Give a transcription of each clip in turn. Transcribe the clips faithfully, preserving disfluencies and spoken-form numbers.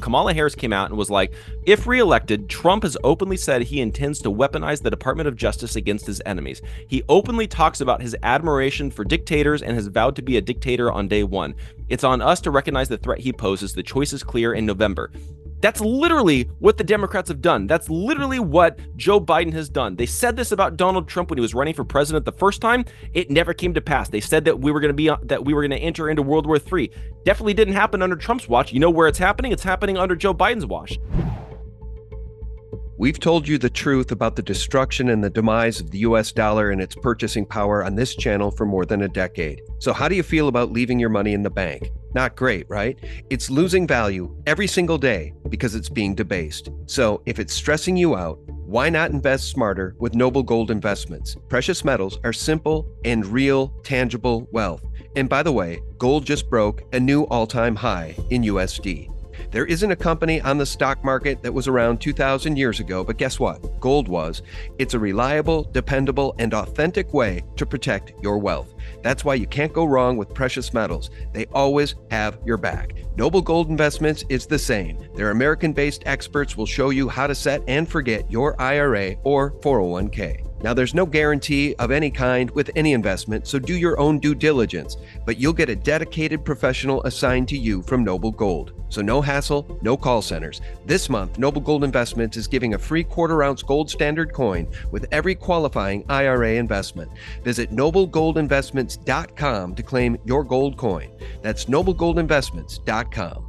Kamala Harris came out and was like, if reelected, Trump has openly said he intends to weaponize the Department of Justice against his enemies. He openly talks about his admiration for dictators and has vowed to be a dictator on day one. It's on us to recognize the threat he poses. The choice is clear in November. That's literally what the Democrats have done. That's literally what Joe Biden has done. They said this about Donald Trump when he was running for president the first time. It never came to pass. They said that we were going to be that we were going to enter into World War Three. Definitely didn't happen under Trump's watch. You know where it's happening? It's happening under Joe Biden's watch. We've told you the truth about the destruction and the demise of the U S dollar and its purchasing power on this channel for more than a decade. So how do you feel about leaving your money in the bank? Not great, right? It's losing value every single day because it's being debased. So if it's stressing you out, why not invest smarter with Noble Gold Investments? Precious metals are simple and real, tangible wealth. And by the way, gold just broke a new all-time high in U S D. There isn't a company on the stock market that was around two thousand years ago, but guess what? Gold was. It's a reliable, dependable, and authentic way to protect your wealth. That's why you can't go wrong with precious metals. They always have your back. Noble Gold Investments is the same. Their American-based experts will show you how to set and forget your I R A or four oh one k. Now, there's no guarantee of any kind with any investment, so do your own due diligence, but you'll get a dedicated professional assigned to you from Noble Gold. So no hassle, no call centers. This month, Noble Gold Investments is giving a free quarter ounce gold standard coin with every qualifying I R A investment. Visit noble gold investments dot com to claim your gold coin. That's noble gold investments dot com.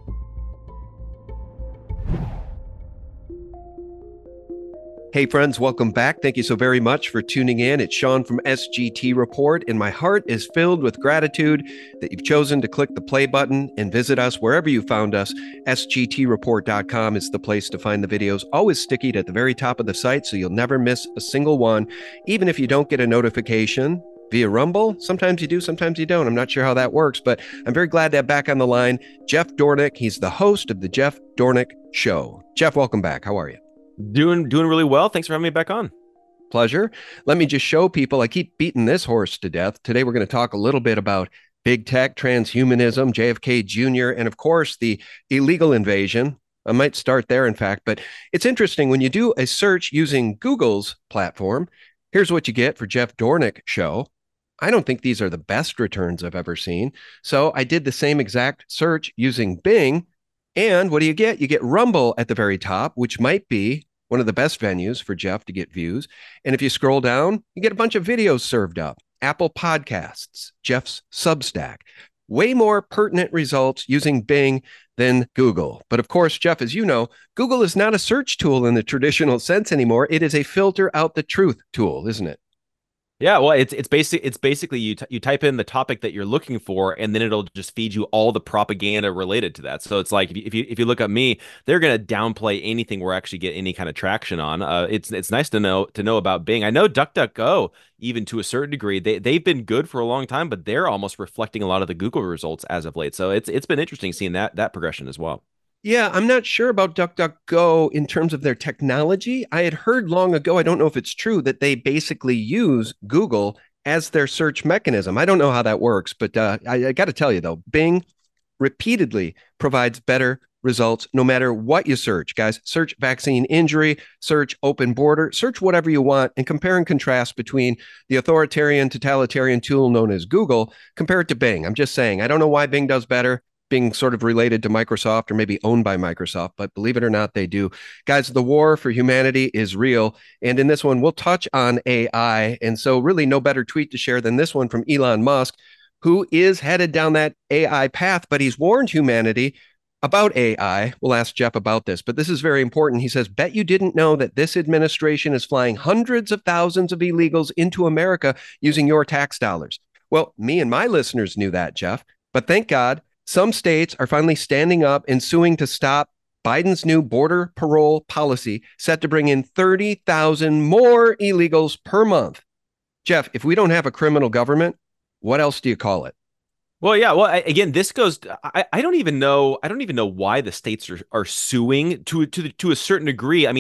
Hey friends, welcome back. Thank you so very much for tuning in. It's Sean from S G T Report, and my heart is filled with gratitude that you've chosen to click the play button and visit us wherever you found us. S G T report dot com is the place to find the videos, always stickied at the very top of the site, so you'll never miss a single one, even if you don't get a notification via Rumble. Sometimes you do, sometimes you don't. I'm not sure how that works, but I'm very glad to have back on the line Jeff Dornik. He's the host of the Jeff Dornik Show. Jeff, welcome back. How are you? Doing doing really well. Thanks for having me back on. Pleasure. Let me just show people, I keep beating this horse to death. Today, we're going to talk a little bit about big tech, transhumanism, J F K Junior, and of course, the illegal invasion. I might start there, in fact, but it's interesting when you do a search using Google's platform. Here's what you get for Jeff Dornik Show. I don't think these are the best returns I've ever seen. So I did the same exact search using Bing. And what do you get? You get Rumble at the very top, which might be one of the best venues for Jeff to get views. And if you scroll down, you get a bunch of videos served up. Apple Podcasts, Jeff's Substack. Way more pertinent results using Bing than Google. But of course, Jeff, as you know, Google is not a search tool in the traditional sense anymore. It is a filter out the truth tool, isn't it? Yeah, well, it's it's basic. It's basically you t- you type in the topic that you're looking for, and then it'll just feed you all the propaganda related to that. So it's like if you if you, if you look at me, they're gonna downplay anything we're actually get any kind of traction on. Uh, it's it's nice to know to know about Bing. I know DuckDuckGo, even to a certain degree, they they've been good for a long time, but they're almost reflecting a lot of the Google results as of late. So it's it's been interesting seeing that that progression as well. Yeah, I'm not sure about DuckDuckGo in terms of their technology. I had heard long ago, I don't know if it's true, that they basically use Google as their search mechanism. I don't know how that works, but uh, I, I got to tell you, though, Bing repeatedly provides better results no matter what you search. Guys, search vaccine injury, search open border, search whatever you want, and compare and contrast between the authoritarian, totalitarian tool known as Google, compare it to Bing. I'm just saying, I don't know why Bing does better, being sort of related to Microsoft or maybe owned by Microsoft, but believe it or not, they do. Guys, the war for humanity is real. And in this one, we'll touch on A I. And so really no better tweet to share than this one from Elon Musk, who is headed down that A I path, but he's warned humanity about A I. We'll ask Jeff about this, but this is very important. He says, bet you didn't know that this administration is flying hundreds of thousands of illegals into America using your tax dollars. Well, me and my listeners knew that, Jeff, but thank God, some states are finally standing up and suing to stop Biden's new border parole policy set to bring in thirty thousand more illegals per month. Jeff, if we don't have a criminal government, what else do you call it? Well, yeah. Well, I, again, this goes. I, I don't even know. I don't even know why the states are, are suing to to to a certain degree. I mean, I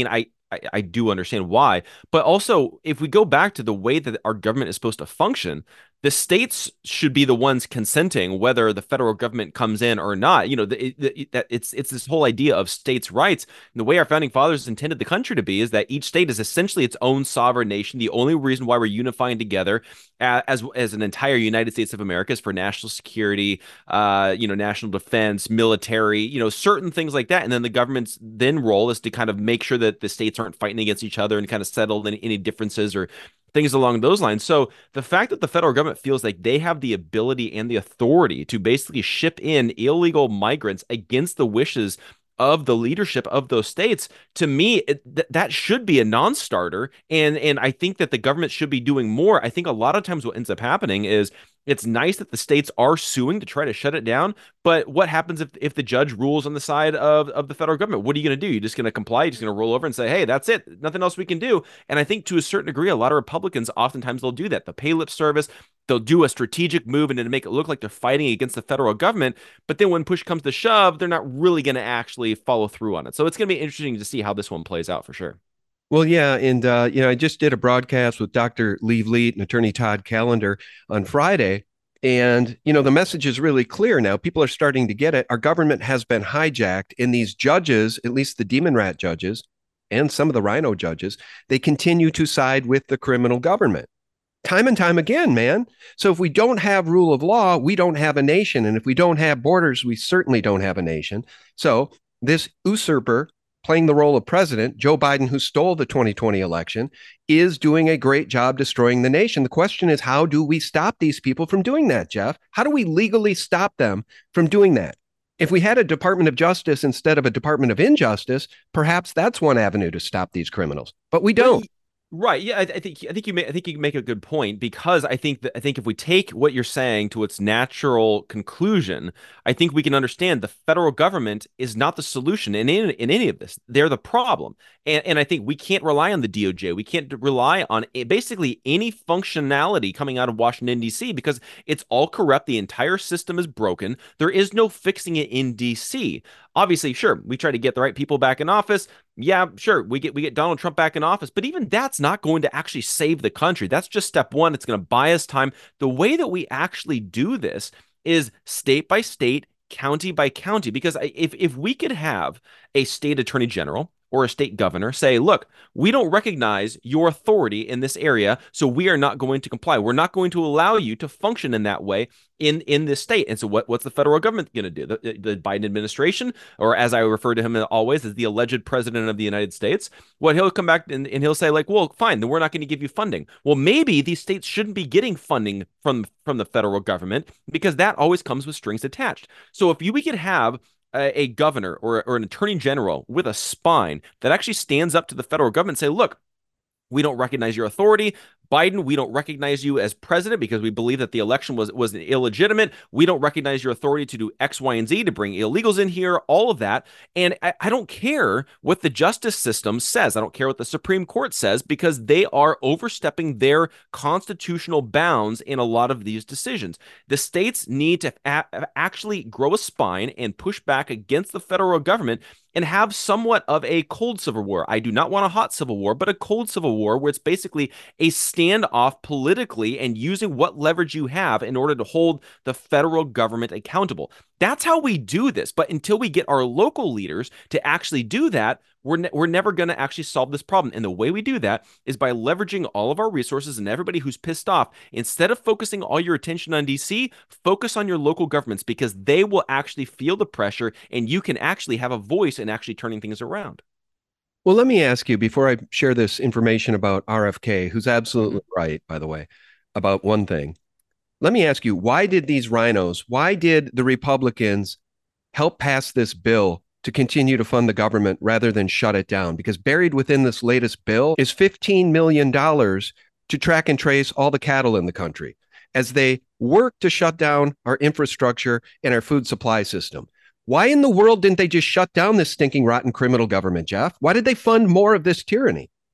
I, I do understand why. But also, if we go back to the way that our government is supposed to function, the states should be the ones consenting whether the federal government comes in or not. You know, the, it, that it's it's this whole idea of states' rights. And the way our founding fathers intended the country to be is that each state is essentially its own sovereign nation. The only reason why we're unifying together as as an entire United States of America is for national security, uh, you know, national defense, military, you know, certain things like that. And then the government's then role is to kind of make sure that the states aren't fighting against each other and kind of settle any, any differences or things along those lines. So the fact that the federal government feels like they have the ability and the authority to basically ship in illegal migrants against the wishes of the leadership of those states, to me, it, th- that should be a non-starter. And and I think that the government should be doing more. I think a lot of times what ends up happening is it's nice that the states are suing to try to shut it down, but what happens if if the judge rules on the side of, of the federal government? What are you going to do? You're just going to comply? You're just going to roll over and say, hey, that's it. Nothing else we can do. And I think to a certain degree, a lot of Republicans, oftentimes they'll do that. They'll pay lip service. They'll do a strategic move and to make it look like they're fighting against the federal government. But then when push comes to shove, they're not really going to actually follow through on it. So it's going to be interesting to see how this one plays out for sure. Well, yeah, and uh, you know, I just did a broadcast with Doctor Lee Vliet and Attorney Todd Callender on Friday, and you know, the message is really clear now. People are starting to get it. Our government has been hijacked, and these judges, at least the demon rat judges, and some of the rhino judges, they continue to side with the criminal government. Time and time again, man. So if we don't have rule of law, we don't have a nation. And if we don't have borders, we certainly don't have a nation. So this usurper playing the role of president, Joe Biden, who stole the twenty twenty election, is doing a great job destroying the nation. The question is, how do we stop these people from doing that, Jeff? How do we legally stop them from doing that? If we had a Department of Justice instead of a Department of Injustice, perhaps that's one avenue to stop these criminals. But we don't. Right. Yeah, I, I think I think you may, I think you make a good point, because I think that I think if we take what you're saying to its natural conclusion, I think we can understand the federal government is not the solution in in, in any of this. They're the problem. And and I think we can't rely on the D O J. We can't rely on basically any functionality coming out of Washington, D C, because it's all corrupt. The entire system is broken. There is no fixing it in D C. Obviously, sure, we try to get the right people back in office. Yeah, sure, we get we get Donald Trump back in office, but even that's not going to actually save the country. That's just step one. It's going to buy us time. The way that we actually do this is state by state, county by county, because if if we could have a state attorney general or a state governor say, look, we don't recognize your authority in this area, so we are not going to comply. We're not going to allow you to function in that way in, in this state. And so what, what's the federal government going to do? The, the Biden administration, or as I refer to him always as the alleged president of the United States, what he'll come back and, and he'll say like, well, fine, then we're not going to give you funding. Well, maybe these states shouldn't be getting funding from, from the federal government, because that always comes with strings attached. So if you, we could have a, a governor or, or an attorney general with a spine that actually stands up to the federal government and say, look, we don't recognize your authority. Biden, we don't recognize you as president because we believe that the election was, was illegitimate. We don't recognize your authority to do X, Y, and Z, to bring illegals in here, all of that. And I, I don't care what the justice system says. I don't care what the Supreme Court says, because they are overstepping their constitutional bounds in a lot of these decisions. The states need to a- actually grow a spine and push back against the federal government and have somewhat of a cold civil war. I do not want a hot civil war, but a cold civil war where it's basically a standoff politically and using what leverage you have in order to hold the federal government accountable. That's how we do this. But until we get our local leaders to actually do that, we're, ne- we're never going to actually solve this problem. And the way we do that is by leveraging all of our resources and everybody who's pissed off. Instead of focusing all your attention on D C, focus on your local governments, because they will actually feel the pressure and you can actually have a voice in actually turning things around. Well, let me ask you before I share this information about R F K, who's absolutely right, by the way, about one thing. Let me ask you, why did these rhinos, why did the Republicans help pass this bill to continue to fund the government rather than shut it down? Because buried within this latest bill is fifteen million dollars to track and trace all the cattle in the country as they work to shut down our infrastructure and our food supply system. Why in the world didn't they just shut down this stinking, rotten criminal government, Jeff? Why did they fund more of this tyranny?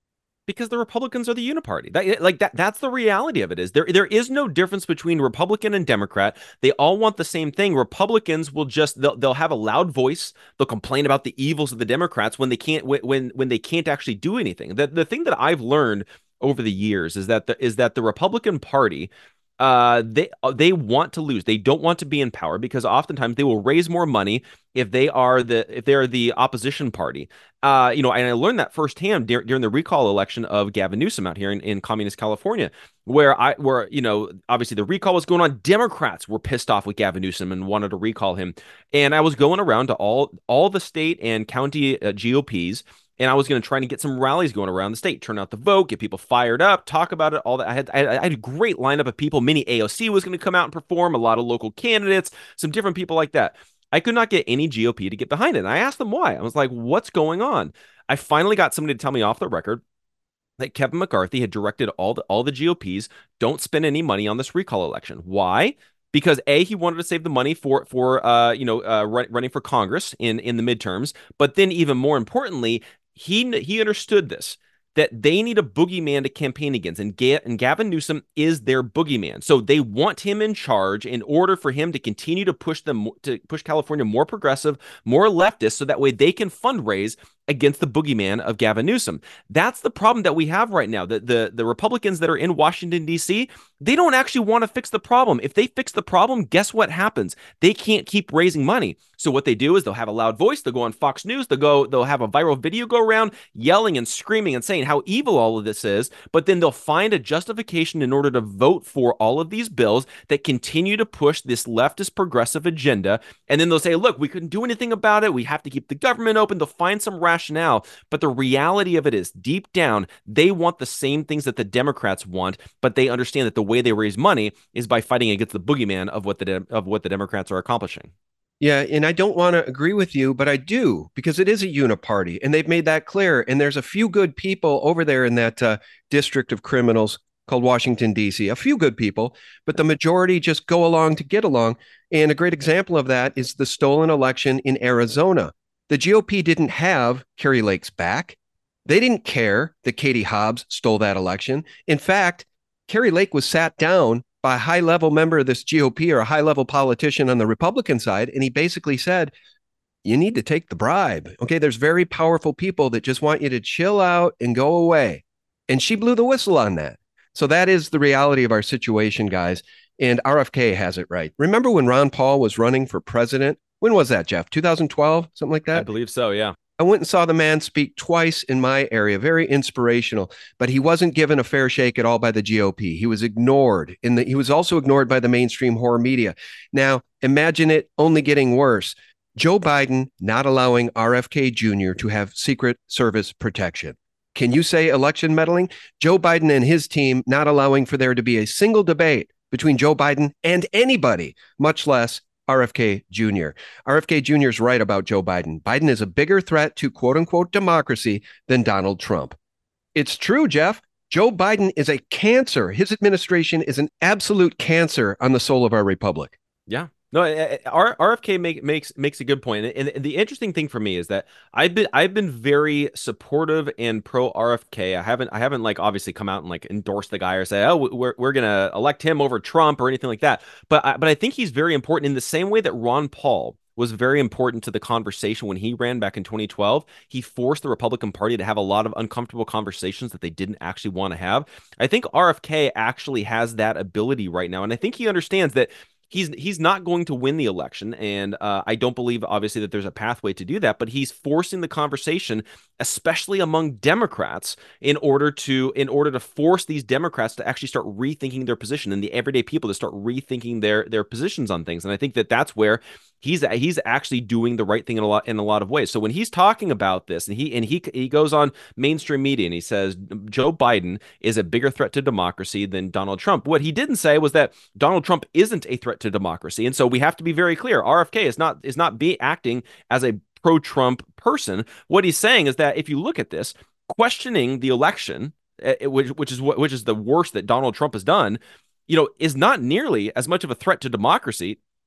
Because the Republicans are the uniparty. That, like that that's the reality of it is there there is no difference between Republican and Democrat. They all want the same thing. Republicans will just they'll, they'll have a loud voice. They'll complain about the evils of the Democrats when they can't when when they can't actually do anything. The the thing that I've learned over the years is that the is that the Republican Party uh they they want to lose. They don't want to be in power because oftentimes they will raise more money if they are the if they are the opposition party. Uh, you know, and I learned that firsthand dur- during the recall election of Gavin Newsom out here in, in communist California, where I where you know obviously the recall was going on. Democrats were pissed off with Gavin Newsom and wanted to recall him. And I was going around to all all the state and county uh, G O Ps. And I was going to try to get some rallies going around the state, turn out the vote, get people fired up, talk about it, all that. I had I had a great lineup of people. Mini A O C was going to come out and perform, a lot of local candidates, some different people like that. I could not get any G O P to get behind it. And I asked them why. I was like, what's going on? I finally got somebody to tell me off the record that Kevin McCarthy had directed all the all the G O Ps don't spend any money on this recall election. Why? Because A, he wanted to save the money for for uh you know uh run, running for Congress in in the midterms, but then even more importantly, he he understood this, that they need a boogeyman to campaign against, and, Ga- and Gavin Newsom is their boogeyman. So they want him in charge in order for him to continue to push them to push California more progressive, more leftist, so that way they can fundraise against the boogeyman of Gavin Newsom. That's the problem that we have right now. The the, the Republicans that are in Washington, D C, they don't actually want to fix the problem. If they fix the problem, guess what happens? They can't keep raising money. So what they do is they'll have a loud voice, they'll go on Fox News, they'll go, they'll have a viral video go around yelling and screaming and saying how evil all of this is, but then they'll find a justification in order to vote for all of these bills that continue to push this leftist progressive agenda. And then they'll say, look, we couldn't do anything about it. We have to keep the government open. They'll find some rationale. But the reality of it is, deep down, they want the same things that the Democrats want, but they understand that the way they raise money is by fighting against the boogeyman of what the de- of what the Democrats are accomplishing. Yeah, and I don't want to agree with you, but I do because it is a uniparty, and they've made that clear. And there's a few good people over there in that uh, district of criminals called Washington, D C. A few good people, but the majority just go along to get along. And a great example of that is the stolen election in Arizona. The G O P didn't have Kari Lake's back. They didn't care that Katie Hobbs stole that election. In fact, Kari Lake was sat down by a high level member of this G O P or a high level politician on the Republican side. And he basically said, you need to take the bribe. Okay, there's very powerful people that just want you to chill out and go away. And she blew the whistle on that. So that is the reality of our situation, guys. And R F K has it right. Remember when Ron Paul was running for president? When was that, Jeff? two thousand twelve, something like that? I believe so, yeah. I went and saw the man speak twice in my area, very inspirational, but he wasn't given a fair shake at all by the G O P. He was ignored. In the, he was also ignored by the mainstream horror media. Now, imagine it only getting worse. Joe Biden not allowing R F K Junior to have Secret Service protection. Can you say election meddling? Joe Biden and his team not allowing for there to be a single debate between Joe Biden and anybody, much less R F K Junior R F K Junior is right about Joe Biden. Biden is a bigger threat to quote unquote democracy than Donald Trump. It's true, Jeff. Joe Biden is a cancer. His administration is an absolute cancer on the soul of our republic. Yeah. No, R- RFK make, makes makes a good point, and, and the interesting thing for me is that I've been I've been very supportive and pro R F K. I haven't I haven't like obviously come out and like endorse the guy or say, oh, we're we're gonna elect him over Trump or anything like that. But I, but I think he's very important in the same way that Ron Paul was very important to the conversation when he ran back in twenty twelve. He forced the Republican Party to have a lot of uncomfortable conversations that they didn't actually want to have. I think R F K actually has that ability right now, and I think he understands that He's he's not going to win the election, and uh, I don't believe, obviously, that there's a pathway to do that. But he's forcing the conversation, especially among Democrats, in order to in order to force these Democrats to actually start rethinking their position, and the everyday people to start rethinking their their positions on things. And I think that that's where he's he's actually doing the right thing in a lot in a lot of ways. So when he's talking about this, and he and he he goes on mainstream media and he says Joe Biden is a bigger threat to democracy than Donald Trump. What he didn't say was that Donald Trump isn't a threat to democracy. And so we have to be very clear. R F K is not is not be acting as a pro-Trump person. What he's saying is that if you look at this, questioning the election, which which is what which is the worst that Donald Trump has done, you know, is not nearly as much of a threat to democracy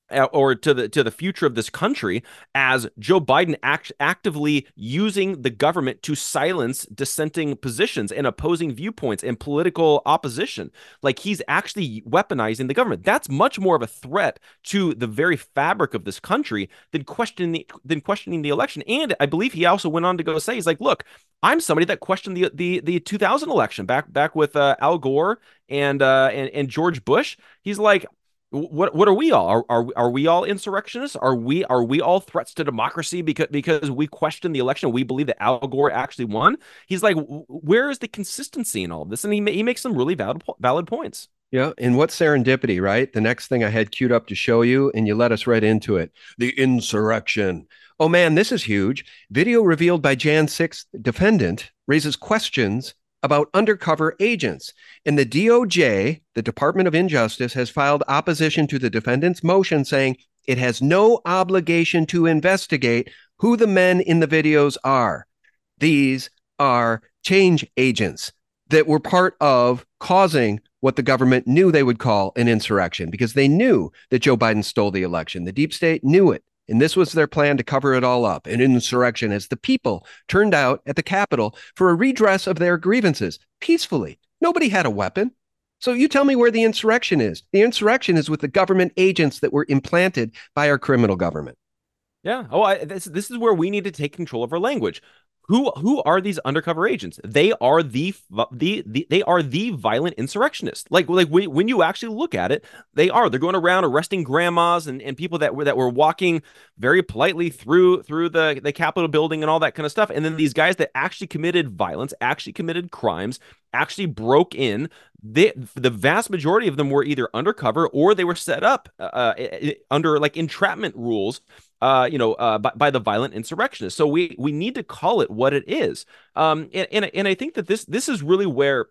uh, or to the to the future of this country as Joe Biden act, actively using the government to silence dissenting positions and opposing viewpoints and political opposition. Like he's actually weaponizing the government. That's much more of a threat to the very fabric of this country than questioning the, than questioning the election. And I believe he also went on to go say, he's like, look, I'm somebody that questioned the the the two thousand election back back with uh, Al Gore and uh and, and George Bush. He's like, what what are we all? Are, are are we all insurrectionists? Are we are we all threats to democracy because because we question the election? We believe that Al Gore actually won. He's like, where is the consistency in all of this? And he he makes some really valid valid points. Yeah, and what serendipity, right? The next thing I had queued up to show you, and you let us right into it. The insurrection. Oh man, this is huge. Video revealed by January sixth defendant raises questions about undercover agents. And the D O J, the Department of Injustice, has filed opposition to the defendant's motion saying it has no obligation to investigate who the men in the videos are. These are change agents that were part of causing what the government knew they would call an insurrection because they knew that Joe Biden stole the election. The deep state knew it. And this was their plan to cover it all up, an insurrection, as the people turned out at the Capitol for a redress of their grievances peacefully. Nobody had a weapon. So you tell me where the insurrection is. The insurrection is with the government agents that were implanted by our criminal government. Yeah. Oh, I, this this is where we need to take control of our language. Who who are these undercover agents? They are the the, the they are the violent insurrectionists. Like like when, when you actually look at it, they are. They're going around arresting grandmas and, and people that were that were walking very politely through through the the Capitol building and all that kind of stuff. And then these guys that actually committed violence, actually committed crimes, actually broke in. They, the vast majority of them were either undercover or they were set up uh, under like entrapment rules. Uh, you know, uh, by, by the violent insurrectionists. So we we need to call it what it is. Um, and, and and I think that this this is really where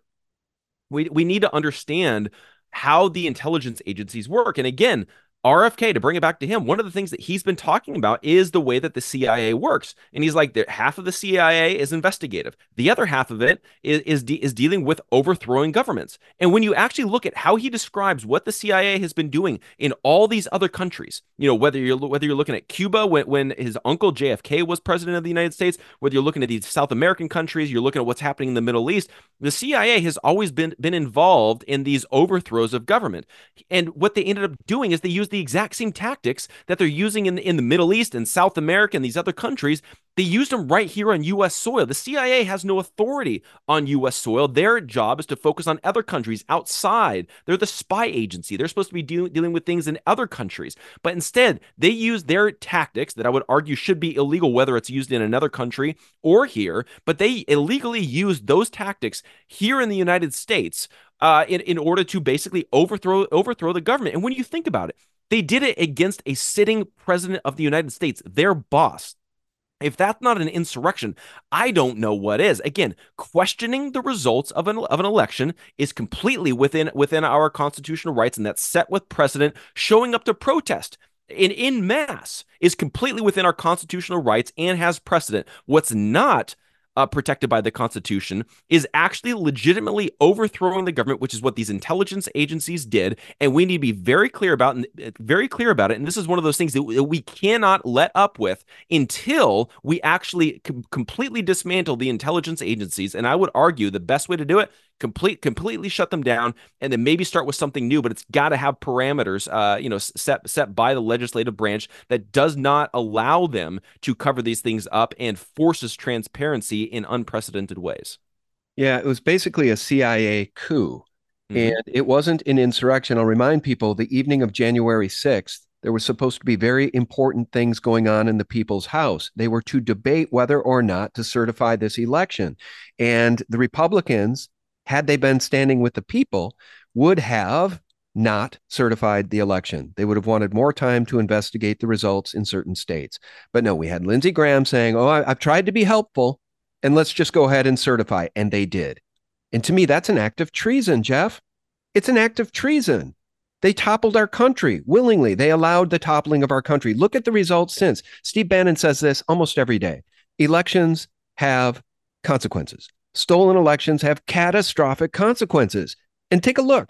we we need to understand how the intelligence agencies work. And again, R F K, to bring it back to him, one of the things that he's been talking about is the way that the C I A works. And he's like, half of the C I A is investigative. The other half of it is is, de is dealing with overthrowing governments. And when you actually look at how he describes what the C I A has been doing in all these other countries, you know, whether you're whether you're looking at Cuba when, when his uncle J F K was president of the United States, whether you're looking at these South American countries, you're looking at what's happening in the Middle East, the C I A has always been, been involved in these overthrows of government. And what they ended up doing is they used the exact same tactics that they're using in, in the Middle East and South America and these other countries. They used them right here on U S soil. The C I A has no authority on U S soil. Their job is to focus on other countries outside. They're the spy agency. They're supposed to be deal dealing with things in other countries. But instead, they use their tactics that I would argue should be illegal, whether it's used in another country or here. But they illegally use those tactics here in the United States uh, in, in order to basically overthrow, overthrow the government. And when you think about it, they did it against a sitting president of the United States, their boss. If that's not an insurrection, I don't know what is. Again, questioning the results of an, of an election is completely within within our constitutional rights, and that's set with precedent. Showing up to protest in in mass is completely within our constitutional rights and has precedent. What's not Uh, protected by the Constitution is actually legitimately overthrowing the government, which is what these intelligence agencies did, and we need to be very clear about very clear about it. And this is one of those things that we cannot let up with until we actually com completely dismantle the intelligence agencies. And I would argue the best way to do it, complete completely shut them down, and then maybe start with something new. But it's got to have parameters, uh, you know, set set by the legislative branch that does not allow them to cover these things up and forces transparency in unprecedented ways. Yeah, it was basically a C I A coup, mm-hmm. and it wasn't an insurrection. I'll remind people, the evening of January sixth, there was supposed to be very important things going on in the people's house. They were to debate whether or not to certify this election. And the Republicans, had they been standing with the people, would have not certified the election. They would have wanted more time to investigate the results in certain states. But no, we had Lindsey Graham saying, oh, I, I've tried to be helpful, and let's just go ahead and certify. And they did. And to me, that's an act of treason, Jeff. It's an act of treason. They toppled our country willingly. They allowed the toppling of our country. Look at the results since. Steve Bannon says this almost every day. Elections have consequences. Stolen elections have catastrophic consequences. And take a look.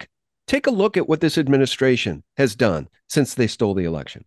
Take a look at what this administration has done since they stole the election.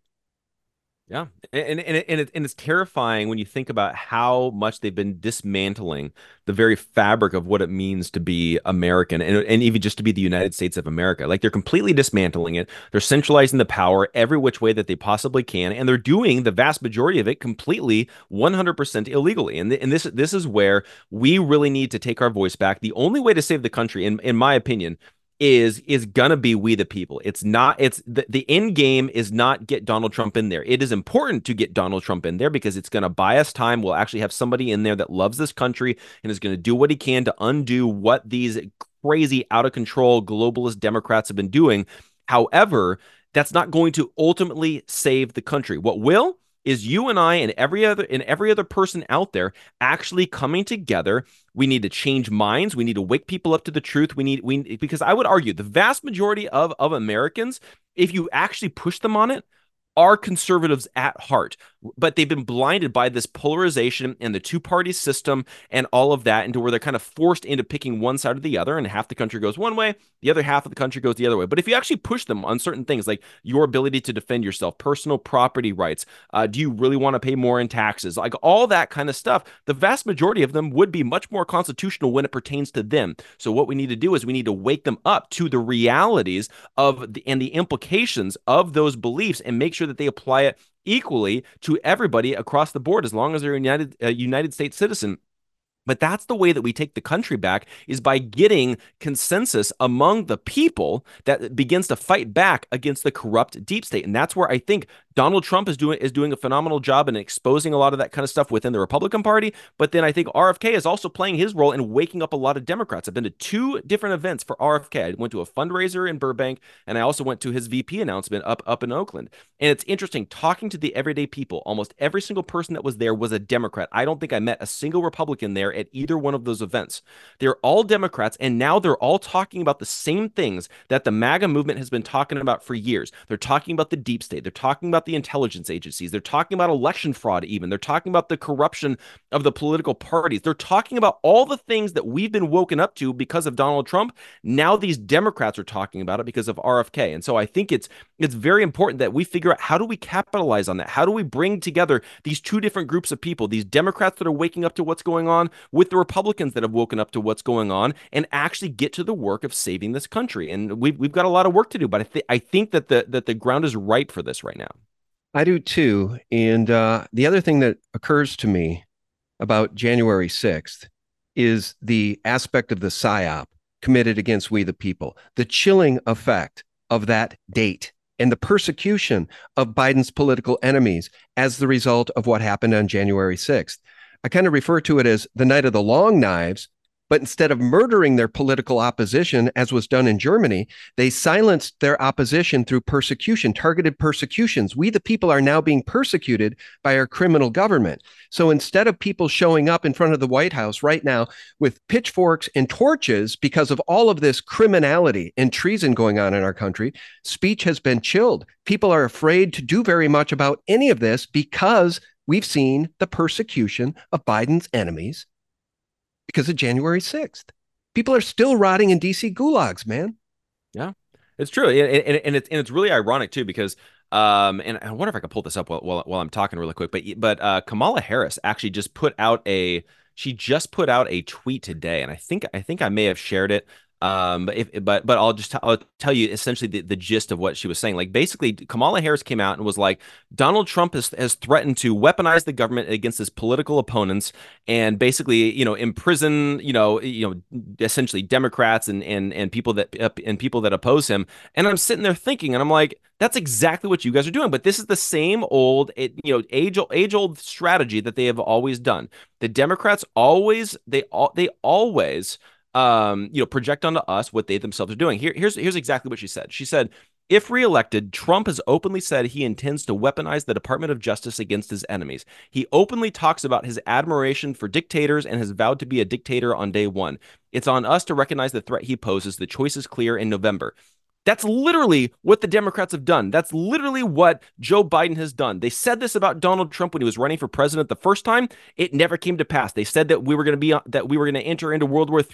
Yeah, and and and, it, and it's terrifying when you think about how much they've been dismantling the very fabric of what it means to be American, and, and even just to be the United States of America. Like they're completely dismantling it. They're centralizing the power every which way that they possibly can, and they're doing the vast majority of it completely one hundred percent illegally. And, th- and this this is where we really need to take our voice back. The only way to save the country, in in my opinion, is is gonna be we the people. It's not, it's the, the end game is not get Donald Trump in there. It is important to get Donald Trump in there because it's gonna buy us time. We'll actually have somebody in there that loves this country and is gonna do what he can to undo what these crazy out of control globalist Democrats have been doing. However, that's not going to ultimately save the country. What will is you and I and every other and every other person out there actually coming together. We need to change minds. We need to wake people up to the truth. We need we because I would argue the vast majority of of Americans, if you actually push them on it, are conservatives at heart, but they've been blinded by this polarization and the two-party system and all of that into where they're kind of forced into picking one side or the other, and half the country goes one way, the other half of the country goes the other way. But if you actually push them on certain things like your ability to defend yourself, personal property rights, uh, do you really want to pay more in taxes, like all that kind of stuff, the vast majority of them would be much more constitutional when it pertains to them. So what we need to do is we need to wake them up to the realities of the and the implications of those beliefs and make sure that they apply it equally to everybody across the board as long as they're a United, a United States citizen. But that's the way that we take the country back, is by getting consensus among the people that begins to fight back against the corrupt deep state. And that's where I think Donald Trump is doing is doing a phenomenal job in exposing a lot of that kind of stuff within the Republican Party. But then I think R F K is also playing his role in waking up a lot of Democrats. I've been to two different events for R F K. I went to a fundraiser in Burbank, and I also went to his V P announcement up, up in Oakland. And it's interesting talking to the everyday people. Almost every single person that was there was a Democrat. I don't think I met a single Republican there at either one of those events. They're all Democrats, and now they're all talking about the same things that the MAGA movement has been talking about for years. They're talking about the deep state. They're talking about the intelligence agencies. They're talking about election fraud even. They're talking about the corruption of the political parties. They're talking about all the things that we've been woken up to because of Donald Trump. Now these Democrats are talking about it because of R F K. And so I think it's it's very important that we figure out, how do we capitalize on that? How do we bring together these two different groups of people, these Democrats that are waking up to what's going on with the Republicans that have woken up to what's going on, and actually get to the work of saving this country. And we've we've got a lot of work to do, but I think I think that the that the ground is ripe for this right now. I do too. And uh, the other thing that occurs to me about January sixth is the aspect of the PSYOP committed against we the people, the chilling effect of that date and the persecution of Biden's political enemies as the result of what happened on January sixth. I kind of refer to it as the night of the long knives, but instead of murdering their political opposition, as was done in Germany, they silenced their opposition through persecution, targeted persecutions. We, the people, are now being persecuted by our criminal government. So instead of people showing up in front of the White House right now with pitchforks and torches because of all of this criminality and treason going on in our country, speech has been chilled. People are afraid to do very much about any of this because we've seen the persecution of Biden's enemies because of January sixth. People are still rotting in D C gulags, man. Yeah, it's true. And, and, and, it's, and it's really ironic, too, because um, and I wonder if I can pull this up while, while, while I'm talking really quick. But but uh, Kamala Harris actually just put out a she just put out a tweet today. And I think I think I may have shared it. Um, but if, but, but I'll just, t- I'll tell you essentially the, the gist of what she was saying. Like basically Kamala Harris came out and was like, Donald Trump has, has threatened to weaponize the government against his political opponents and basically, you know, imprison, you know, you know, essentially Democrats and, and, and people that, uh, and people that oppose him. And I'm sitting there thinking, and I'm like, that's exactly what you guys are doing. But this is the same old, you know, age age old strategy that they have always done. The Democrats always, they all, they always, um, you know, project onto us what they themselves are doing. Here, here's here's exactly what she said. She said, if reelected, Trump has openly said he intends to weaponize the Department of Justice against his enemies. He openly talks about his admiration for dictators and has vowed to be a dictator on day one. It's on us to recognize the threat he poses. The choice is clear in November. That's literally what the Democrats have done. That's literally what Joe Biden has done. They said this about Donald Trump when he was running for president the first time. It never came to pass. They said that we were going to be that we were going to enter into World War Three.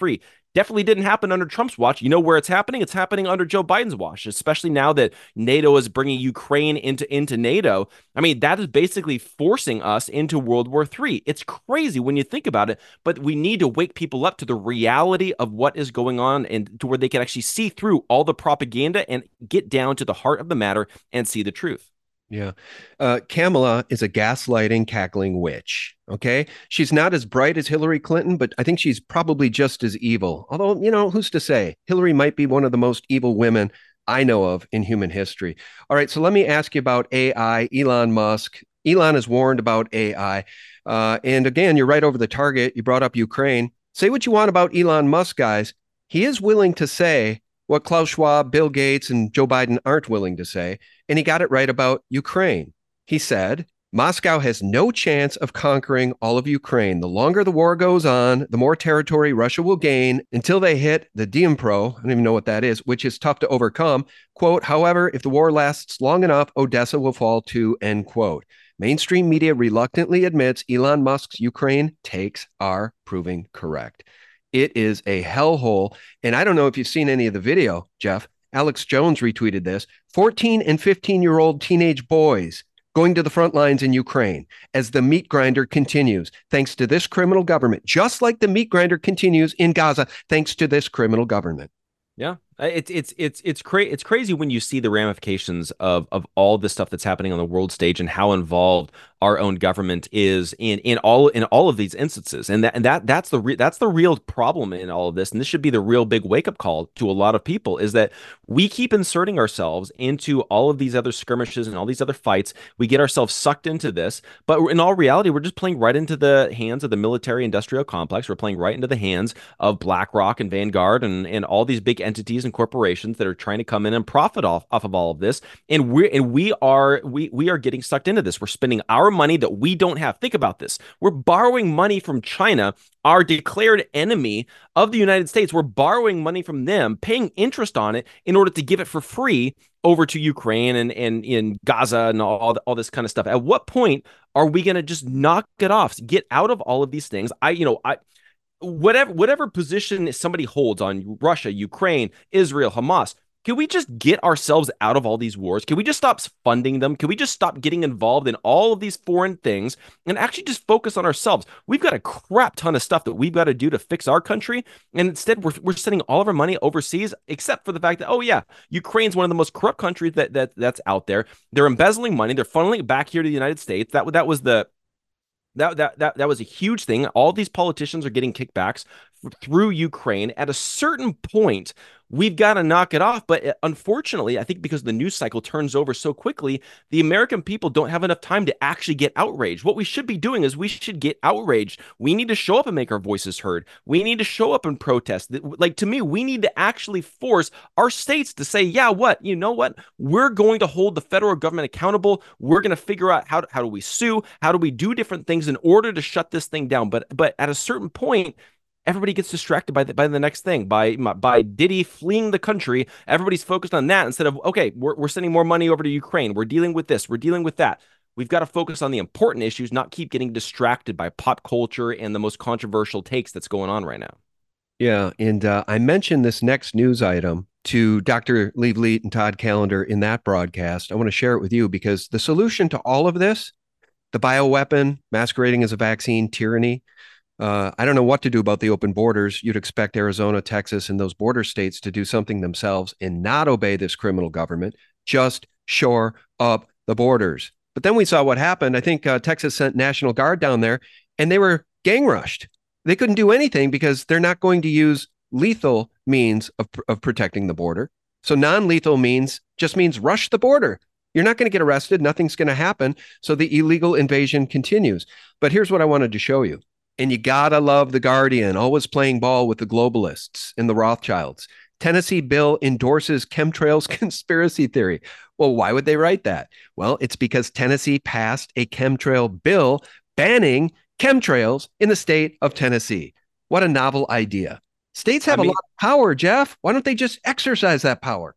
Definitely didn't happen under Trump's watch. You know where it's happening? It's happening under Joe Biden's watch, especially now that NATO is bringing Ukraine into, into NATO. I mean, that is basically forcing us into World War Three. It's crazy when you think about it, but we need to wake people up to the reality of what is going on and to where they can actually see through all the propaganda and get down to the heart of the matter and see the truth. Yeah. Uh, Kamala is a gaslighting, cackling witch. Okay. She's not as bright as Hillary Clinton, but I think she's probably just as evil. Although, you know, who's to say? Hillary might be one of the most evil women I know of in human history. All right. So let me ask you about A I. Elon Musk. Elon has warned about A I. Uh, and again, you're right over the target. You brought up Ukraine. Say what you want about Elon Musk, guys. He is willing to say what Klaus Schwab, Bill Gates, and Joe Biden aren't willing to say. And he got it right about Ukraine. He said, Moscow has no chance of conquering all of Ukraine. The longer the war goes on, the more territory Russia will gain until they hit the Dnipro. I don't even know what that is, which is tough to overcome. Quote, however, if the war lasts long enough, Odessa will fall too, end quote. Mainstream media reluctantly admits Elon Musk's Ukraine takes are proving correct. It is a hellhole. And I don't know if you've seen any of the video, Jeff. Alex Jones retweeted this. fourteen and fifteen year old teenage boys going to the front lines in Ukraine as the meat grinder continues, thanks to this criminal government, just like the meat grinder continues in Gaza, thanks to this criminal government. Yeah, it's it's it's it's crazy. It's crazy when you see the ramifications of of all the stuff that's happening on the world stage and how involved our own government is in in all in all of these instances. And that and that that's the re that's the real problem in all of this. And this should be the real big wake up call to a lot of people, is that we keep inserting ourselves into all of these other skirmishes and all these other fights. We get ourselves sucked into this, but in all reality, we're just playing right into the hands of the military industrial complex. We're playing right into the hands of BlackRock and Vanguard and and all these big entities and corporations that are trying to come in and profit off, off of all of this. And we're and we are we we are getting sucked into this. We're spending our money that we don't have. Think about this. We're borrowing money from China, our declared enemy of the United States. We're borrowing money from them, paying interest on it in order to give it for free over to Ukraine and and in Gaza and all all this kind of stuff. At what point are we going to just knock it off? Get out of all of these things. I you know I whatever whatever position somebody holds on Russia, Ukraine, Israel, Hamas, can we just get ourselves out of all these wars? Can we just stop funding them? Can we just stop getting involved in all of these foreign things and actually just focus on ourselves? We've got a crap ton of stuff that we've got to do to fix our country. And instead, we're, we're sending all of our money overseas, except for the fact that, oh, yeah, Ukraine's one of the most corrupt countries that, that that's out there. They're embezzling money. They're funneling it back here to the United States. That, that was the That, that that that was a huge thing. All these politicians are getting kickbacks through Ukraine. At a certain point, we've got to knock it off. But unfortunately, I think because the news cycle turns over so quickly, the American people don't have enough time to actually get outraged. What we should be doing is we should get outraged. We need to show up and make our voices heard. We need to show up and protest. Like, to me, we need to actually force our states to say, yeah, what? You know what? We're going to hold the federal government accountable. We're going to figure out how, how do we sue? How do we do different things in order to shut this thing down? But but at a certain point, everybody gets distracted by the, by the next thing, by by Diddy fleeing the country. Everybody's focused on that instead of, okay, we're, we're sending more money over to Ukraine. We're dealing with this. We're dealing with that. We've got to focus on the important issues, not keep getting distracted by pop culture and the most controversial takes that's going on right now. Yeah, and uh, I mentioned this next news item to Doctor Lee Vliet and Todd Callender in that broadcast. I want to share it with you because the solution to all of this, the bioweapon masquerading as a vaccine tyranny, Uh, I don't know what to do about the open borders. You'd expect Arizona, Texas, and those border states to do something themselves and not obey this criminal government. Just shore up the borders. But then we saw what happened. I think uh, Texas sent National Guard down there, and they were gang rushed. They couldn't do anything because they're not going to use lethal means of, of protecting the border. So non-lethal means just means rush the border. You're not going to get arrested. Nothing's going to happen. So the illegal invasion continues. But here's what I wanted to show you. And you gotta love The Guardian, always playing ball with the globalists and the Rothschilds. Tennessee bill endorses chemtrails conspiracy theory. Well, why would they write that? Well, it's because Tennessee passed a chemtrail bill banning chemtrails in the state of Tennessee. What a novel idea. States have I mean, a lot of power, Jeff. Why don't they just exercise that power?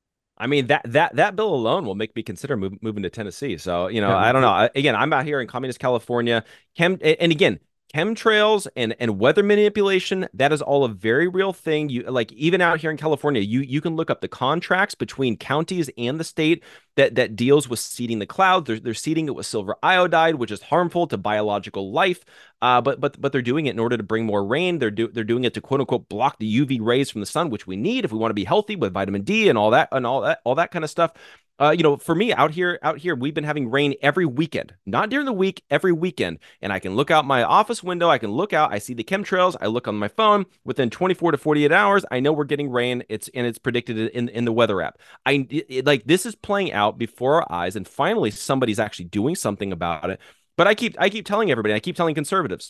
I mean, that that that bill alone will make me consider move, moving to Tennessee. So, you know, yeah, I don't know. Again, I'm out here in communist California. Chem, and again, chemtrails and and weather manipulation, that is all a very real thing. You like even out here in California, you you can look up the contracts between counties and the state that that deals with seeding the clouds. They're, they're seeding it with silver iodide, which is harmful to biological life. Uh, but but but they're doing it in order to bring more rain. They're do, they're doing it to quote unquote block the U V rays from the sun, which we need if we want to be healthy with vitamin D and all that and all that all that kind of stuff. Uh, you know, for me out here, out here, we've been having rain every weekend, not during the week, every weekend. And I can look out my office window. I can look out. I see the chemtrails. I look on my phone. Within twenty-four to forty-eight hours, I know we're getting rain. It's and it's predicted in in the weather app. I it, like this is playing out before our eyes, and finally somebody's actually doing something about it. But I keep I keep telling everybody. I keep telling conservatives.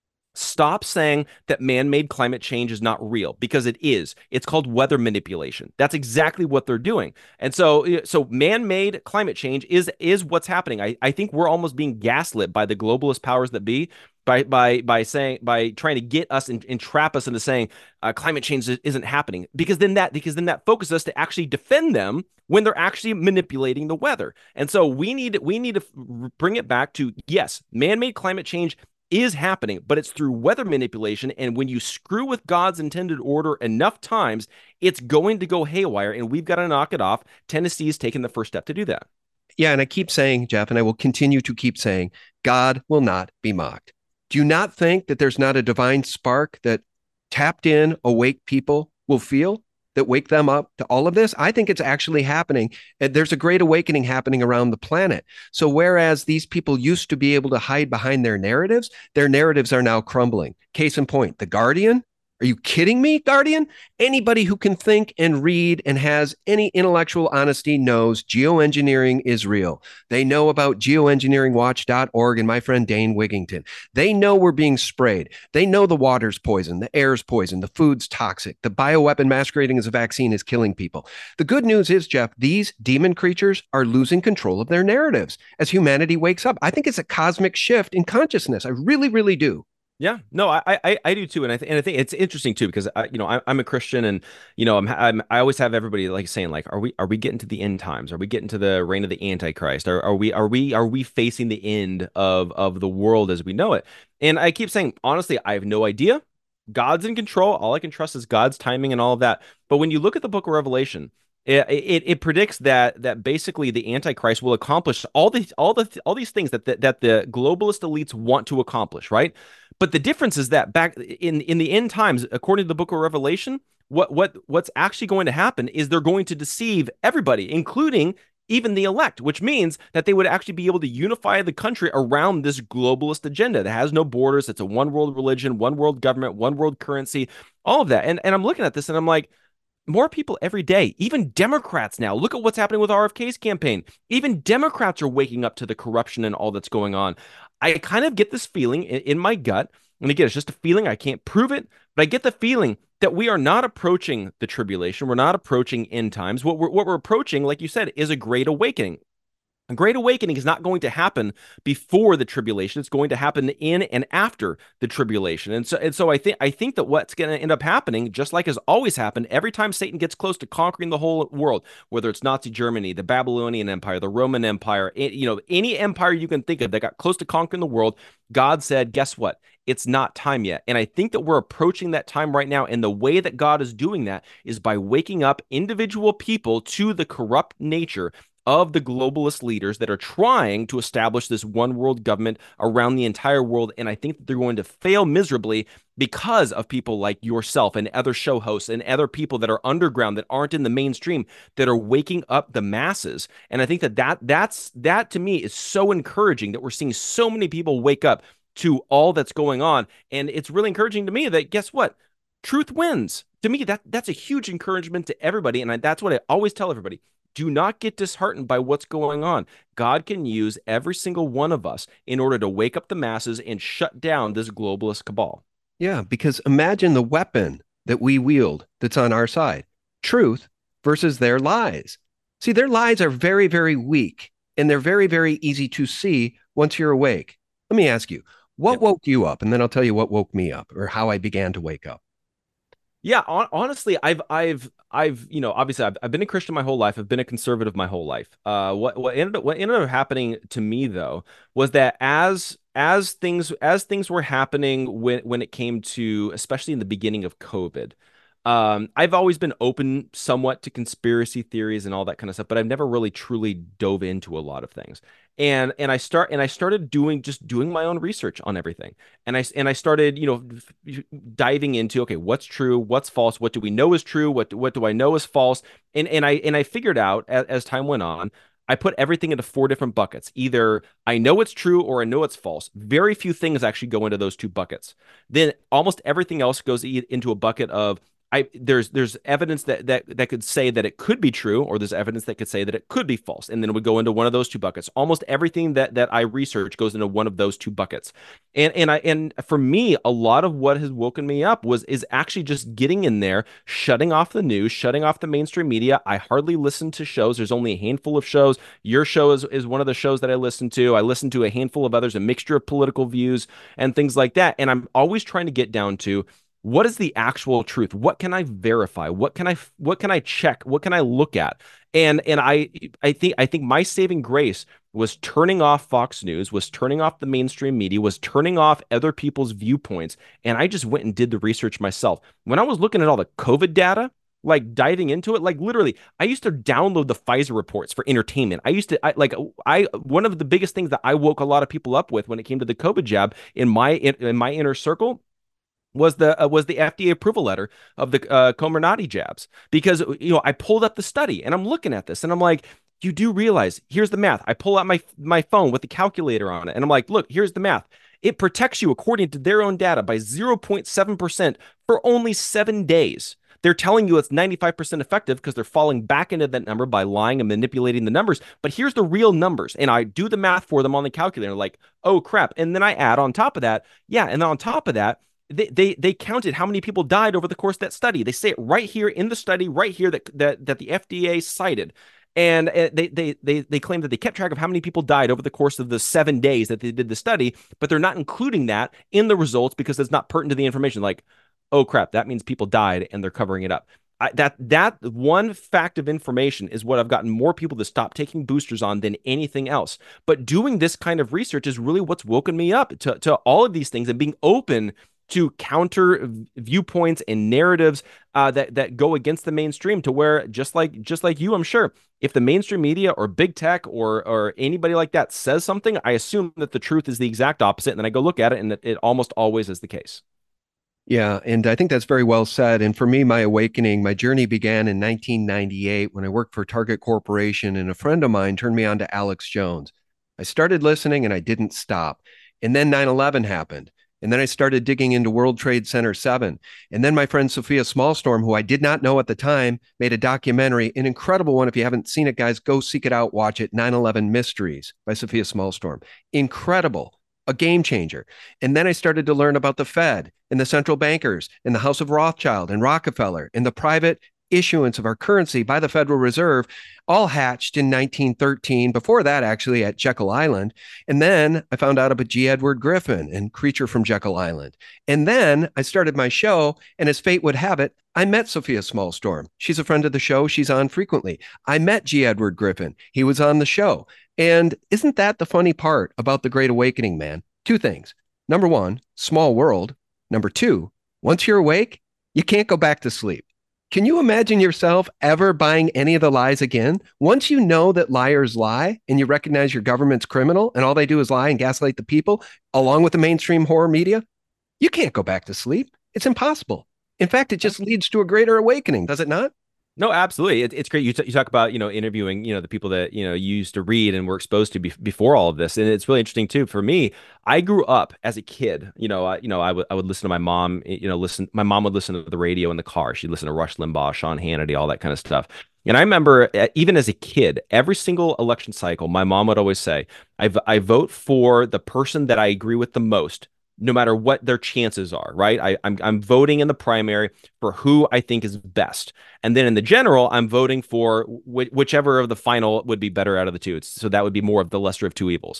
Stop saying that man-made climate change is not real because it is. It's called weather manipulation. That's exactly what they're doing. And so so man-made climate change is is what's happening. I, I think we're almost being gaslit by the globalist powers that be by by by saying by trying to get us and, and trap us into saying uh, climate change isn't happening because then that because then that focuses us to actually defend them when they're actually manipulating the weather. And so we need we need to bring it back to yes, man-made climate change is happening, but it's through weather manipulation. And when you screw with God's intended order enough times, it's going to go haywire, and we've got to knock it off. Tennessee's taken the first step to do that. Yeah, and I keep saying, Jeff, and I will continue to keep saying, God will not be mocked. Do you not think that there's not a divine spark that tapped in, awake people will feel that wake them up to all of this? I think it's actually happening. There's a great awakening happening around the planet. So whereas these people used to be able to hide behind their narratives, their narratives are now crumbling. Case in point, The Guardian. Are you kidding me, Guardian? Anybody who can think and read and has any intellectual honesty knows geoengineering is real. They know about geoengineering watch dot org and my friend Dane Wigington. They know we're being sprayed. They know the water's poison, the air's poison, the food's toxic, the bioweapon masquerading as a vaccine is killing people. The good news is, Jeff, these demon creatures are losing control of their narratives as humanity wakes up. I think it's a cosmic shift in consciousness. I really, really do. Yeah, no, I, I I do too, and I th- and I think it's interesting too because I, you know I, I'm a Christian, and you know I'm, I'm I always have everybody like saying like, are we are we getting to the end times? Are we getting to the reign of the Antichrist? Are are we are we are we facing the end of of the world as we know it? And I keep saying honestly, I have no idea. God's in control. All I can trust is God's timing and all of that. But when you look at the Book of Revelation, It, it it predicts that that basically the Antichrist will accomplish all the all the all these things that the, that the globalist elites want to accomplish, right? But the difference is that back in in the end times, according to the Book of Revelation, what what what's actually going to happen is they're going to deceive everybody, including even the elect, which means that they would actually be able to unify the country around this globalist agenda that has no borders. It's a one world religion, one world government, one world currency, all of that. And and I'm looking at this and I'm like, more people every day, even Democrats now. Look at what's happening with R F K's campaign. Even Democrats are waking up to the corruption and all that's going on. I kind of get this feeling in, in my gut. And again, it's just a feeling. I can't prove it, but I get the feeling that we are not approaching the tribulation. We're not approaching end times. What we're, what we're approaching, like you said, is a great awakening. A great awakening is not going to happen before the tribulation. It's going to happen in and after the tribulation. And so, and so I think I think that what's going to end up happening, just like has always happened, every time Satan gets close to conquering the whole world, whether it's Nazi Germany, the Babylonian Empire, the Roman Empire, you know, any empire you can think of that got close to conquering the world, God said, guess what? It's not time yet. And I think that we're approaching that time right now. And the way that God is doing that is by waking up individual people to the corrupt nature of the globalist leaders that are trying to establish this one world government around the entire world. And I think that they're going to fail miserably because of people like yourself and other show hosts and other people that are underground that aren't in the mainstream that are waking up the masses. And I think that, that that's that to me is so encouraging that we're seeing so many people wake up to all that's going on. And it's really encouraging to me that guess what? Truth wins. To me, that that's a huge encouragement to everybody. And I, that's what I always tell everybody. Do not get disheartened by what's going on. God can use every single one of us in order to wake up the masses and shut down this globalist cabal. Yeah, because imagine the weapon that we wield that's on our side. Truth versus their lies. See, their lies are very, very weak, and they're very, very easy to see once you're awake. Let me ask you, what yep. woke you up? And then I'll tell you what woke me up or how I began to wake up. Yeah, on, honestly, I've I've I've, you know, obviously I've, I've been a Christian my whole life. I've been a conservative my whole life. Uh, what what ended up what ended up happening to me though was that as as things as things were happening when when it came to, especially in the beginning of COVID, um, I've always been open somewhat to conspiracy theories and all that kind of stuff, but I've never really truly dove into a lot of things. And and I start and I started doing just doing my own research on everything. And I and I started, you know, diving into, okay, what's true, what's false, what do we know is true, what what do I know is false, and and I and I figured out as, as time went on. I put everything into four different buckets. Either I know it's true or I know it's false. Very few things actually go into those two buckets. Then almost everything else goes into a bucket of I there's there's evidence that that that could say that it could be true, or there's evidence that could say that it could be false, and then it would go into one of those two buckets. Almost everything that that I research goes into one of those two buckets. And and I and for me, a lot of what has woken me up was is actually just getting in there, shutting off the news, shutting off the mainstream media. I hardly listen to shows. There's only a handful of shows. Your show is is one of the shows that I listen to. I listen to a handful of others, a mixture of political views and things like that. And I'm always trying to get down to what is the actual truth? What can I verify? What can I what can I check? What can I look at? And and I I think I think my saving grace was turning off Fox News, was turning off the mainstream media, was turning off other people's viewpoints, and I just went and did the research myself. When I was looking at all the COVID data, like diving into it, like literally, I used to download the Pfizer reports for entertainment. I used to, I like, I one of the biggest things that I woke a lot of people up with when it came to the COVID jab in my in, in my inner circle was the uh, was the F D A approval letter of the uh, Comirnaty jabs, because you know I pulled up the study and I'm looking at this and I'm like, you do realize here's the math. I pull out my my phone with the calculator on it and I'm like, look, here's the math. It protects you according to their own data by zero point seven percent for only seven days. They're telling you it's ninety-five percent effective because they're falling back into that number by lying and manipulating the numbers. But here's the real numbers. And I do the math for them on the calculator, like, oh crap. And then I add on top of that, yeah, and then on top of that, they, they they counted how many people died over the course of that study. They say it right here in the study, right here that that, that the F D A cited. And uh, they, they they they claim that they kept track of how many people died over the course of the seven days that they did the study, but they're not including that in the results because it's not pertinent to the information. Like, oh crap, that means people died and they're covering it up. I, that that one fact of information is what I've gotten more people to stop taking boosters on than anything else. But doing this kind of research is really what's woken me up to, to all of these things and being open to counter viewpoints and narratives uh, that that go against the mainstream. To where just like just like you, I'm sure if the mainstream media or big tech or or anybody like that says something, I assume that the truth is the exact opposite, and then I go look at it, and it, it almost always is the case. Yeah, and I think that's very well said. And for me, my awakening, my journey began in nineteen ninety-eight when I worked for Target Corporation, and a friend of mine turned me on to Alex Jones. I started listening and I didn't stop. And then nine eleven happened. And then I started digging into World Trade Center seven. And then my friend Sophia Smallstorm, who I did not know at the time, made a documentary, an incredible one. If you haven't seen it, guys, go seek it out, watch it. nine eleven Mysteries by Sophia Smallstorm. Incredible, a game changer. And then I started to learn about the Fed and the central bankers and the House of Rothschild and Rockefeller and the private issuance of our currency by the Federal Reserve, all hatched in nineteen thirteen. Before that, actually, at Jekyll Island. And then I found out about G. Edward Griffin and Creature from Jekyll Island. And then I started my show, and as fate would have it, I met Sophia Smallstorm. She's a friend of the show. She's on frequently. I met G. Edward Griffin. He was on the show. And isn't that the funny part about the Great Awakening, man? Two things. Number one, small world. Number two, once you're awake, you can't go back to sleep. Can you imagine yourself ever buying any of the lies again? Once you know that liars lie and you recognize your government's criminal and all they do is lie and gaslight the people, along with the mainstream horror media, you can't go back to sleep. It's impossible. In fact, it just leads to a greater awakening, does it not? No, absolutely. It, it's great. You, t- you talk about, you know, interviewing, you know, the people that, you know, you used to read and were exposed to be- before all of this. And it's really interesting too. For me, I grew up as a kid, you know, I, you know, I would, I would listen to my mom, you know, listen, my mom would listen to the radio in the car. She'd listen to Rush Limbaugh, Sean Hannity, all that kind of stuff. And I remember uh, even as a kid, every single election cycle, my mom would always say, I, v- I vote for the person that I agree with the most, no matter what their chances are, right? I, I'm I'm voting in the primary for who I think is best, and then in the general, I'm voting for wh- whichever of the final would be better out of the two. It's, so that would be more of the lesser of two evils.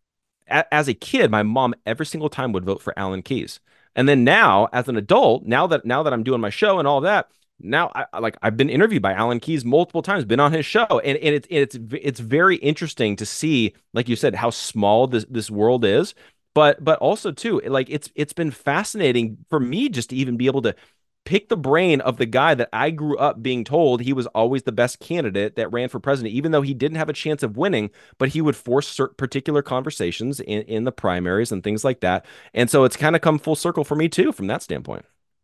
A- as a kid, my mom every single time would vote for Alan Keyes, and then now as an adult, now that now that I'm doing my show and all that, now I like I've been interviewed by Alan Keyes multiple times, been on his show, and, and it's it's it's very interesting to see, like you said, how small this this world is. But but also too, like it's it's been fascinating for me just to even be able to pick the brain of the guy that I grew up being told he was always the best candidate that ran for president, even though he didn't have a chance of winning, but he would force certain particular conversations in, in the primaries and things like that. And so it's kind of come full circle for me too, from that standpoint.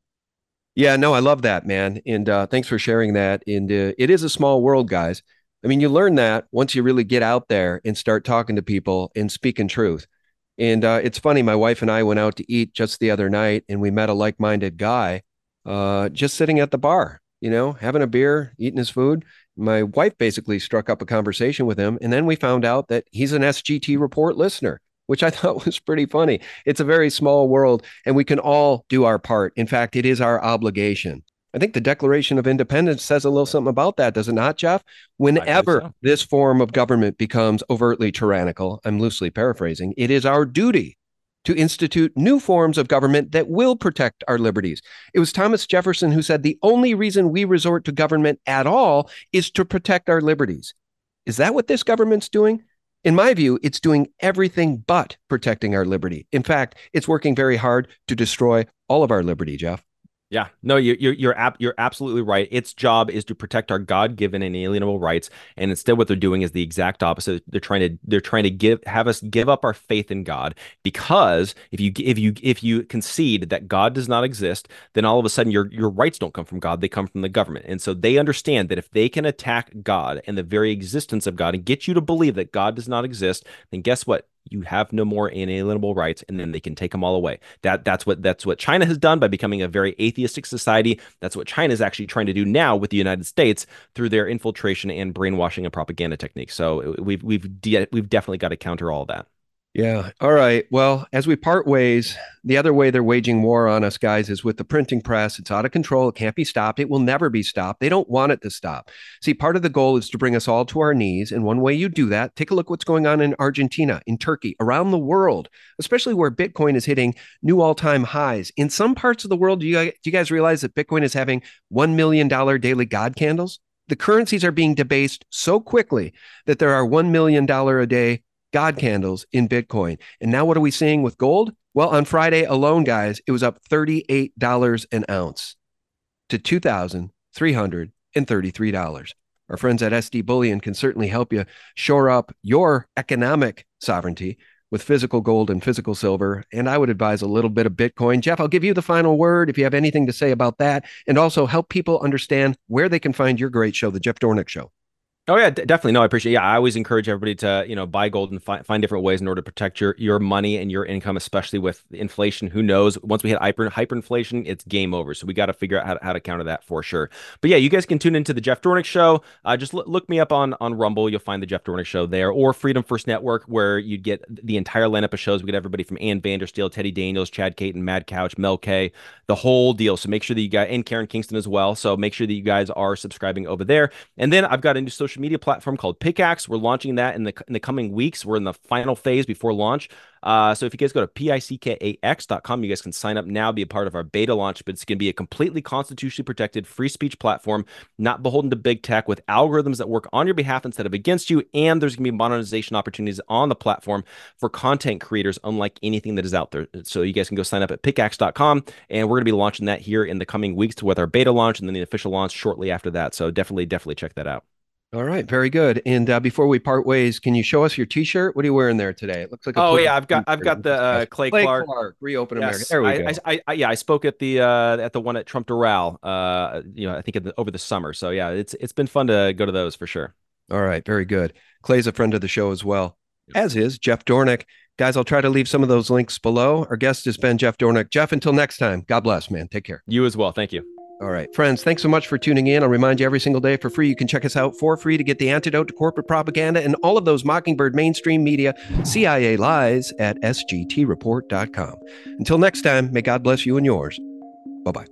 Yeah, no, I love that, man. And uh, thanks for sharing that. And uh, it is a small world, guys. I mean, you learn that once you really get out there and start talking to people and speaking truth. And uh, it's funny, my wife and I went out to eat just the other night and we met a like minded guy uh, just sitting at the bar, you know, having a beer, eating his food. My wife basically struck up a conversation with him. And then we found out that he's an S G T report listener, which I thought was pretty funny. It's a very small world and we can all do our part. In fact, it is our obligation. I think the Declaration of Independence says a little something about that, does it not, Jeff? Whenever so. This form of government becomes overtly tyrannical, I'm loosely paraphrasing, it is our duty to institute new forms of government that will protect our liberties. It was Thomas Jefferson who said the only reason we resort to government at all is to protect our liberties. Is that what this government's doing? In my view, it's doing everything but protecting our liberty. In fact, it's working very hard to destroy all of our liberty, Jeff. Yeah, no, you, you're you're ab- you're absolutely right. Its job is to protect our God-given and inalienable rights, and instead, what they're doing is the exact opposite. They're trying to they're trying to give have us give up our faith in God, because if you if you if you concede that God does not exist, then all of a sudden your your rights don't come from God; they come from the government. And so they understand that if they can attack God and the very existence of God and get you to believe that God does not exist, then guess what? You have no more inalienable rights, and then they can take them all away. That that's what that's what China has done by becoming a very atheistic society. That's what China is actually trying to do now with the United States through their infiltration and brainwashing and propaganda techniques. So we've we've de- we've definitely got to counter all that. Yeah. All right. Well, as we part ways, the other way they're waging war on us, guys, is with the printing press. It's out of control. It can't be stopped. It will never be stopped. They don't want it to stop. See, part of the goal is to bring us all to our knees. And one way you do that, take a look what's going on in Argentina, in Turkey, around the world, especially where Bitcoin is hitting new all-time highs. In some parts of the world, do you, do you guys realize that Bitcoin is having one million dollars daily God candles? The currencies are being debased so quickly that there are one million dollars a day God candles in Bitcoin. And now what are we seeing with gold? Well, on Friday alone, guys, it was up thirty-eight dollars an ounce to two thousand three hundred thirty-three dollars. Our friends at S D Bullion can certainly help you shore up your economic sovereignty with physical gold and physical silver. And I would advise a little bit of Bitcoin. Jeff, I'll give you the final word if you have anything to say about that, and also help people understand where they can find your great show, The Jeff Dornick Show. Oh yeah, d- definitely. No, I appreciate it. Yeah, I always encourage everybody to, you know, buy gold and fi- find different ways in order to protect your your money and your income, especially with inflation. Who knows? Once we hit hyper hyperinflation, it's game over. So we got to figure out how to, how to counter that for sure. But yeah, you guys can tune into the Jeff Dornick Show. Uh, just l- look me up on on Rumble. You'll find the Jeff Dornick Show there, or Freedom First Network, where you get the entire lineup of shows. We get everybody from Ann Vandersteel, Teddy Daniels, Chad Caton, Mad Couch, Mel K, the whole deal. So make sure that you guys, and Karen Kingston as well. So make sure that you guys are subscribing over there. And then I've got a new social media platform called Pickaxe. We're launching that in the in the coming weeks. We're in the final phase before launch. Uh, so if you guys go to pickax dot com, you guys can sign up now, be a part of our beta launch. But it's going to be a completely constitutionally protected free speech platform, not beholden to big tech, with algorithms that work on your behalf instead of against you. And there's going to be monetization opportunities on the platform for content creators, unlike anything that is out there. So you guys can go sign up at pickaxe dot com, and we're going to be launching that here in the coming weeks with our beta launch, and then the official launch shortly after that. So definitely, definitely check that out. All right, very good. And uh, before we part ways, can you show us your T-shirt? What are you wearing there today? It looks like a oh yeah, I've got I've got the uh, Clay, Clay Clark. Clark Reopen Yes, America. There we I, go. I, I, yeah, I spoke at the uh, at the one at Trump Doral. Uh, you know, I think the, over the summer. So yeah, it's it's been fun to go to those for sure. All right, very good. Clay's a friend of the show as well, as is Jeff Dornick. Guys, I'll try to leave some of those links below. Our guest has been Jeff Dornick. Jeff, until next time, God bless, man. Take care. You as well. Thank you. All right, friends, thanks so much for tuning in. I'll remind you every single day for free. You can check us out for free to get the antidote to corporate propaganda and all of those Mockingbird mainstream media C I A lies at S G T report dot com. Until next time, may God bless you and yours. Bye-bye.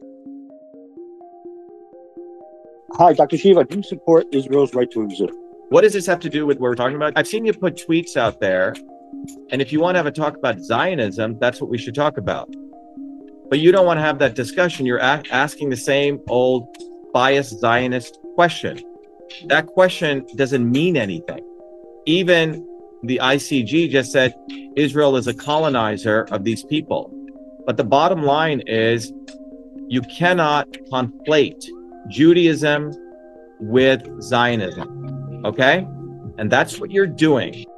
Hi, Doctor Shiva. Do you support Israel's right to exist? What does this have to do with what we're talking about? I've seen you put tweets out there, and if you want to have a talk about Zionism, that's what we should talk about. But you don't want to have that discussion. You're a- asking the same old biased Zionist question. That question doesn't mean anything. Even the I C G just said Israel is a colonizer of these people. But the bottom line is you cannot conflate Judaism with Zionism, okay? And that's what you're doing.